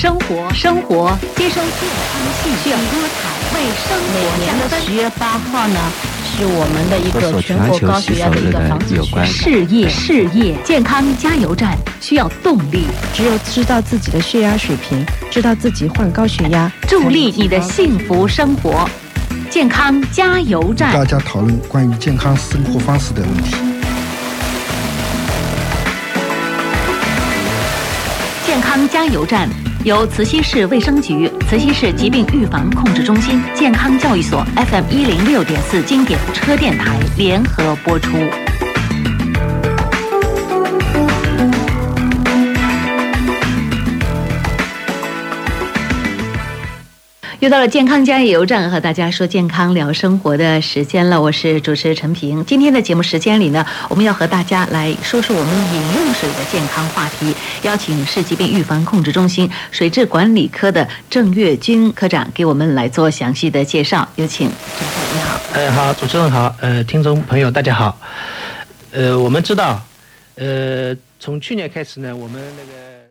生活，接收健康信息，多彩为生活。 每年的10月8号呢，是我们的一个全国高血压的一个防治事业健康加油站，需要动力。 只有知道自己的血压水平，知道自己患高血压， 助力你的幸福生活。健康加油站， 大家讨论关于健康生活方式的问题。 健康加油站由慈溪市卫生局、慈溪市疾病预防控制中心、健康教育所 FM106.4经典车电台联合播出。又到了健康加油站，和大家说健康聊生活的时间了。我是主持人陈平。今天的节目时间里呢，我们要和大家来说说我们饮用水的健康话题，邀请市疾病预防控制中心水质管理科的郑月军科长给我们来做详细的介绍。有请郑科长，你好。 好，主持人好，听众朋友大家好。我们知道，从去年开始呢，我们那个